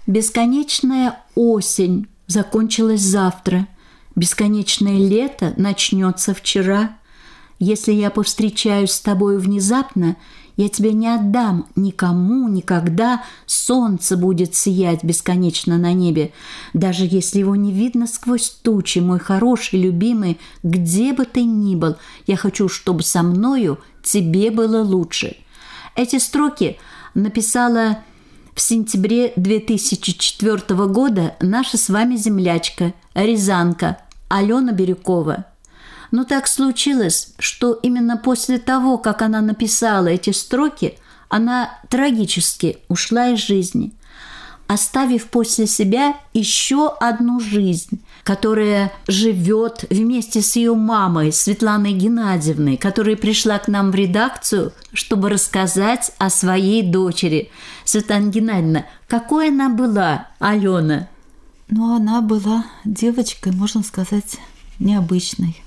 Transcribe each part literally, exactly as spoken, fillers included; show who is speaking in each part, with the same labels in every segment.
Speaker 1: Бесконечная осень закончилась завтра. Бесконечное лето начнется вчера. Если я повстречаюсь с тобой внезапно, я тебя не отдам никому никогда. Солнце будет сиять бесконечно на небе, даже если его не видно сквозь тучи. Мой хороший, любимый, где бы ты ни был, я хочу, чтобы со мною тебе было лучше. Эти строки написала в сентябре две тысячи четвёртого года наша с вами землячка, рязанка Алена Бирюкова. Но так случилось, что именно после того, как она написала эти строки, она трагически ушла из жизни, оставив после себя еще одну жизнь, которая живет вместе с ее мамой Светланой Геннадьевной, которая пришла к нам в редакцию, чтобы рассказать о своей дочери. Светлана Геннадьевна, какой она была, Алена?
Speaker 2: Ну, она была девочкой, можно сказать, необычной.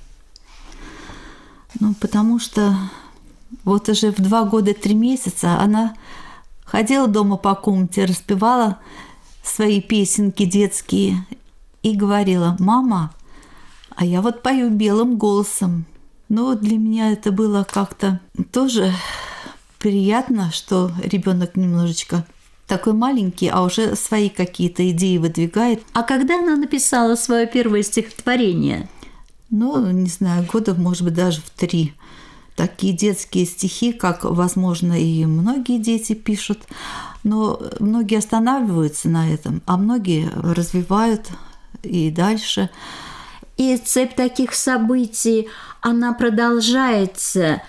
Speaker 2: Ну, потому что вот уже в два года три месяца она ходила дома по комнате, распевала свои песенки детские и говорила: «Мама, а я вот пою белым голосом». Ну, для меня это было как-то тоже приятно, что ребенок немножечко такой маленький, а уже свои какие-то идеи выдвигает.
Speaker 1: А когда она написала свое первое стихотворение?
Speaker 2: Ну, не знаю, года, может быть, даже в три. Такие детские стихи, как, возможно, и многие дети пишут, но многие останавливаются на этом, а многие развивают и дальше.
Speaker 1: И цепь таких событий, она продолжается.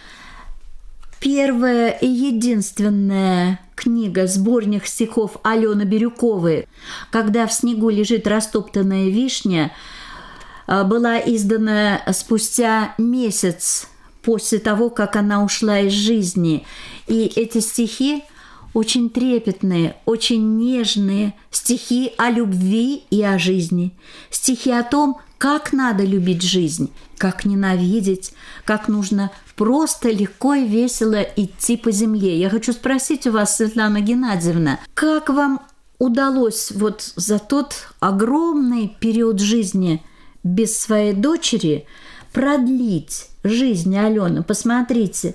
Speaker 1: Первая и единственная книга, сборник стихов Алены Бирюковой «Когда в снегу лежит растоптанная вишня», была издана спустя месяц после того, как она ушла из жизни. И эти стихи очень трепетные, очень нежные, стихи о любви и о жизни, стихи о том, как надо любить жизнь, как ненавидеть, как нужно просто легко и весело идти по земле. Я хочу спросить у вас, Светлана Геннадьевна, как вам удалось вот за тот огромный период жизни без своей дочери продлить жизнь Алены? Посмотрите,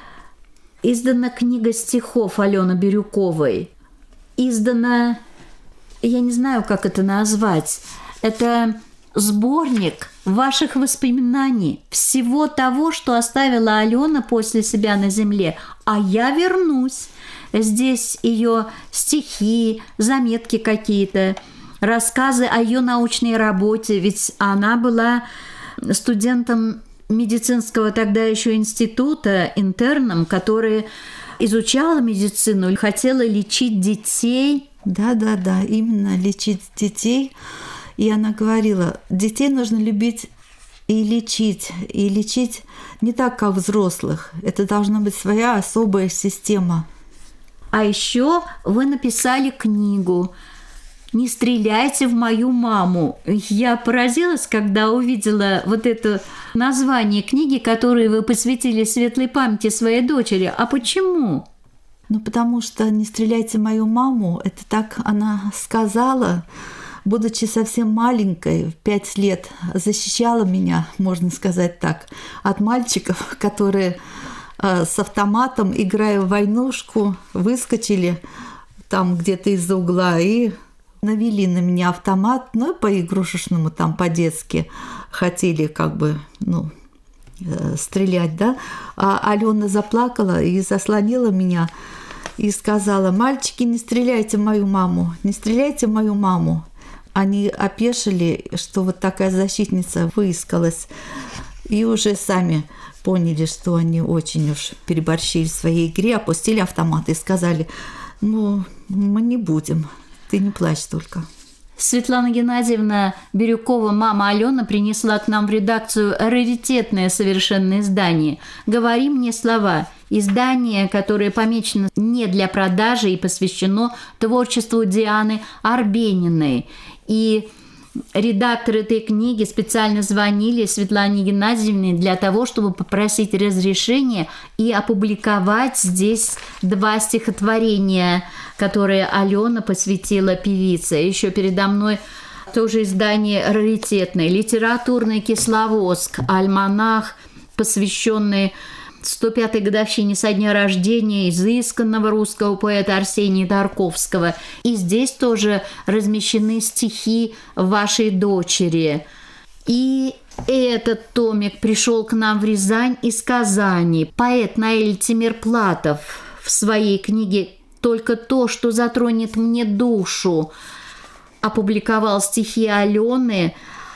Speaker 1: издана книга стихов Алены Бирюковой, издана, я не знаю, как это назвать, это сборник ваших воспоминаний, всего того, что оставила Алена после себя на земле. А я вернусь. Здесь ее стихи, заметки какие-то, рассказы о ее научной работе, ведь она была студентом медицинского тогда еще института, интерном, который изучала медицину, хотела лечить детей.
Speaker 2: Да-да-да, именно лечить детей. И она говорила, детей нужно любить и лечить. И лечить не так, как взрослых. Это должна быть своя особая система.
Speaker 1: А еще вы написали книгу «Не стреляйте в мою маму». Я поразилась, когда увидела вот это название книги, которую вы посвятили светлой памяти своей дочери. А почему?
Speaker 2: Ну, потому что «Не стреляйте в мою маму» — это так она сказала, будучи совсем маленькой, в пять лет, защищала меня, можно сказать так, от мальчиков, которые э, с автоматом, играя в войнушку, выскочили там где-то из-за угла и навели на меня автомат, ну, по-игрушечному, там, по-детски хотели как бы, ну, э, стрелять, да. А Алена заплакала и заслонила меня и сказала: «Мальчики, не стреляйте в мою маму, не стреляйте в мою маму». Они опешили, что вот такая защитница выискалась, и уже сами поняли, что они очень уж переборщили в своей игре, опустили автоматы и сказали: «Ну, мы не будем, ты не плачь только».
Speaker 1: Светлана Геннадьевна Бирюкова, мама Алена, принесла к нам в редакцию раритетное совершенно издание «Говори мне слова». Издание, которое помечено не для продажи и посвящено творчеству Дианы Арбениной. И редактор этой книги специально звонили Светлане Геннадьевне для того, чтобы попросить разрешения и опубликовать здесь два стихотворения, которые Алена посвятила певице. Еще передо мной тоже издание раритетное, литературный Кисловодск, альманах, посвященный сто пятой годовщине со дня рождения изысканного русского поэта Арсения Тарковского. И здесь тоже размещены стихи вашей дочери. И этот томик пришел к нам в Рязань из Казани. Поэт Наиль Тимирплатов в своей книге «Только то, что затронет мне душу» опубликовал стихи Алены,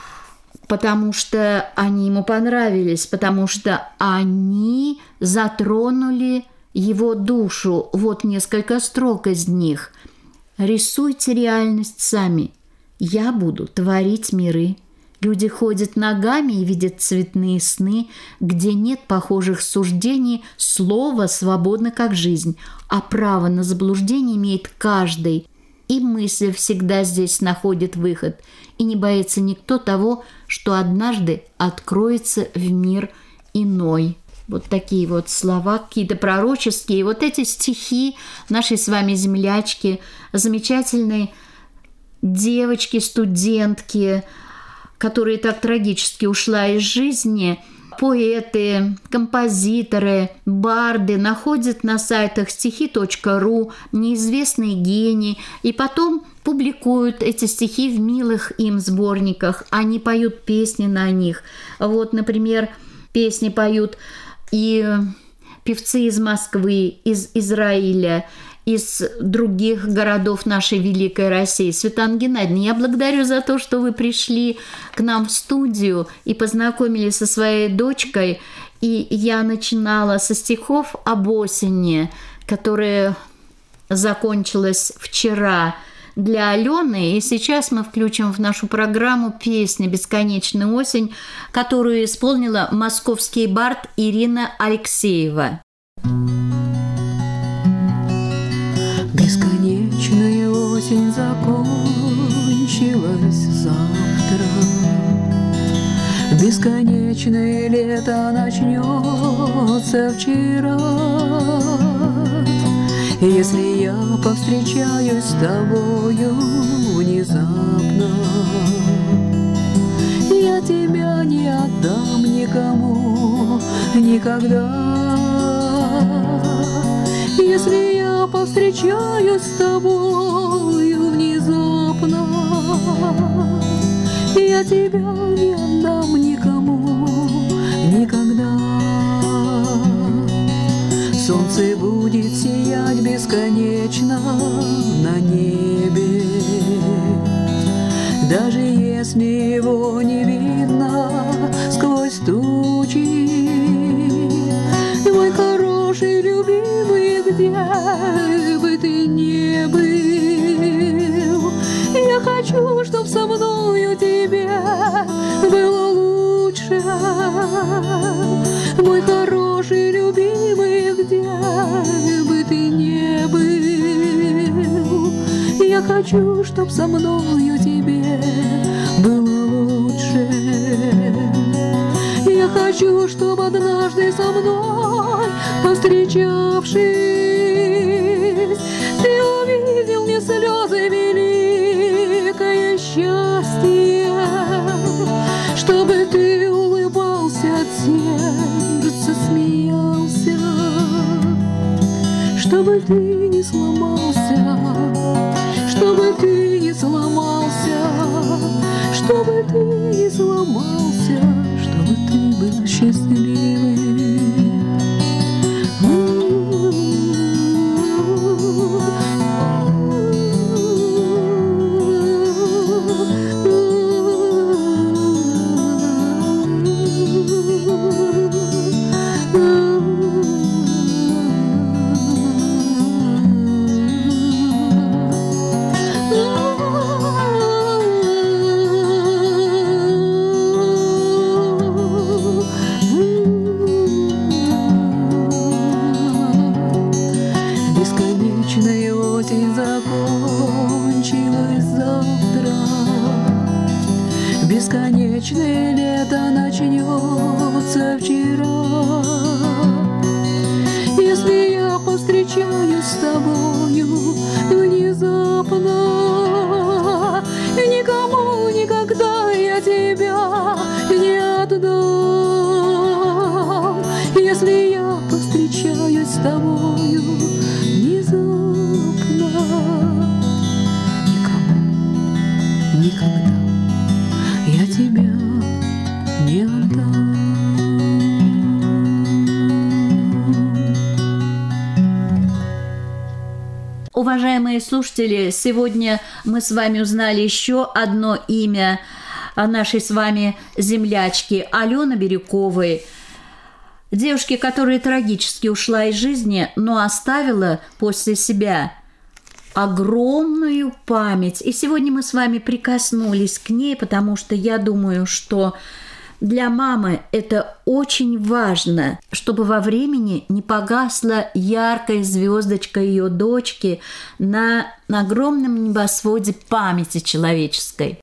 Speaker 1: потому что они ему понравились, потому что они затронули его душу. Вот несколько строк из них. «Рисуйте реальность сами. Я буду творить миры. Люди ходят ногами и видят цветные сны, где нет похожих суждений, слово свободно как жизнь, а право на заблуждение имеет каждый. И мысль всегда здесь находит выход, и не боится никто того, что однажды откроется в мир иной». Вот такие вот слова, какие-то пророческие. Вот эти стихи нашей с вами землячки, замечательной девочки, студентки, которая так трагически ушла из жизни. Поэты, композиторы, барды находят на сайтах стихи точка ру, неизвестные гении, и потом публикуют эти стихи в милых им сборниках. Они поют песни на них. Вот, например, песни поют и певцы из Москвы, из Израиля, из других городов нашей великой России. Светлана Геннадьевна, я благодарю за то, что вы пришли к нам в студию и познакомились со своей дочкой. И я начинала со стихов об осени, которая закончилась вчера для Алены. И сейчас мы включим в нашу программу песню «Бесконечная осень», которую исполнила московский бард Ирина Алексеева.
Speaker 3: Бесконечная осень закончилась завтра, бесконечное лето начнется вчера. Если я повстречаюсь с тобою внезапно, я тебя не отдам никому никогда. Если я повстречаюсь с тобою внезапно, я тебя не отдам никому никогда. Солнце будет сиять бесконечно на небе, даже если его не видно сквозь тучи. Мой хороший, любимый, где бы ты ни был, я хочу, чтоб со мною тебе было лучше. Мой хороший, любимый, где бы ты ни был, я хочу, чтоб со мною тебе было лучше. Я хочу, чтоб однажды со мной повстречавшись, ты увидел мне слезы великое счастье, чтобы ты улыбался от сердца, смеялся, чтобы ты не сломался, чтобы ты не сломался, чтобы ты не сломался, чтобы ты был счастливый. Бесконечная осень закончилась завтра, бесконечное лето начнется вчера. Если я повстречаюсь с тобою внезапно, никому никогда я тебя не отдам. Если я повстречаюсь с тобою внезапно, никому никогда я тебя не отдам.
Speaker 1: Уважаемые слушатели, сегодня мы с вами узнали еще одно имя нашей с вами землячки Алены Бирюковой, девушки, которая трагически ушла из жизни, но оставила после себя огромную память. И сегодня мы с вами прикоснулись к ней, потому что я думаю, что для мамы это очень важно, чтобы во времени не погасла яркая звездочка ее дочки на, на огромном небосводе памяти человеческой.